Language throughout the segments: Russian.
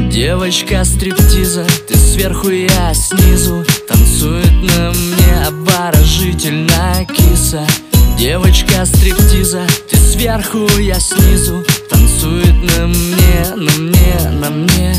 Девочка стриптиза, ты сверху, я снизу. Танцует на мне обворожительная киса. Девочка стриптиза, ты сверху, я снизу. Танцует на мне, на мне, на мне.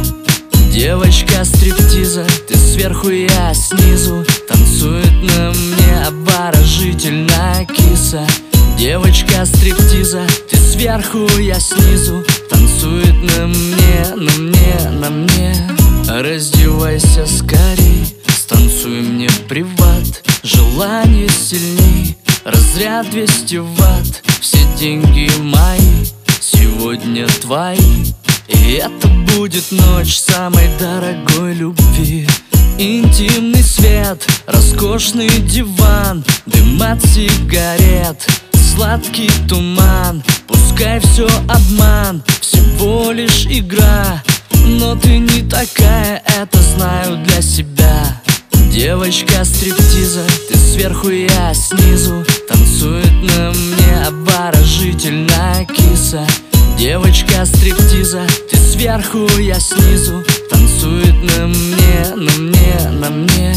Девочка стриптиза, ты сверху, я снизу. Танцует на мне обворожительная киса. Девочка стриптиза, ты сверху, я снизу. Танцует на мне, на мне, на мне. Раздевайся скорей, станцуй мне приват. Желание сильней, разряд 200 ватт. Все деньги мои, сегодня твои. И это будет ночь самой дорогой любви. Интимный свет, роскошный диван, дым от сигарет, сладкий туман. Пускай все обман, всего лишь игра. Но ты не такая, это знаю для себя. Девочка стриптиза, ты сверху, я снизу. Танцует на мне обворожительная киса. Девочка стриптиза, ты сверху, я снизу. Танцует на мне, на мне, на мне.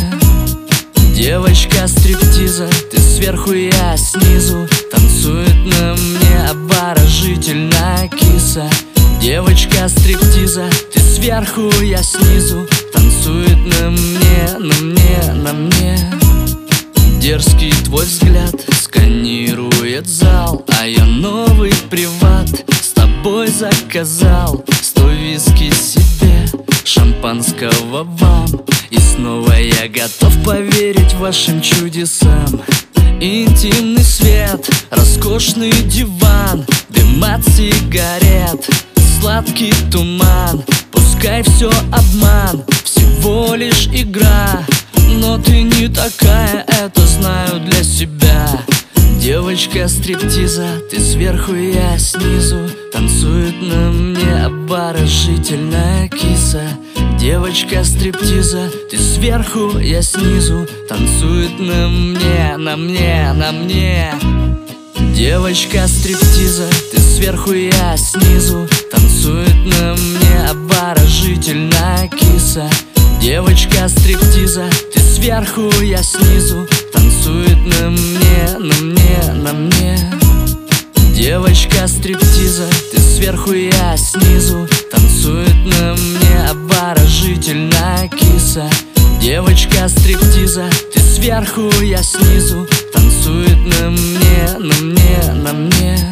Девочка стриптиза, ты сверху, я снизу. Танцует на мне обворожительная киса. Девочка стриптиза, ты сверху, я снизу. Танцует на мне, на мне, на мне. Дерзкий твой взгляд сканирует зал, а я новый приват с тобой заказал. 100 виски себе, шампанского вам. И снова я готов поверить вашим чудесам. Интимный свет, роскошный диван, дым от сигарет, сладкий туман. Пускай все обман, всего лишь игра. Но ты не такая, это знаю для себя. Девочка стриптиза, ты сверху, я снизу. Танцует на мне обворожительная киса. Девочка стриптиза, ты сверху, я снизу. Танцует на мне, на мне, на мне. Девочка стриптиза, ты сверху, я снизу. Танцует на мне обворожительная киса. Девочка стриптиза, ты сверху, я снизу. Танцует на мне, на мне, на мне. Девочка стриптиза, ты сверху, я снизу. Танцует на мне обворожительная киса. Девочка стриптиза, ты сверху, я снизу. Танцует на мне, на мне, на мне.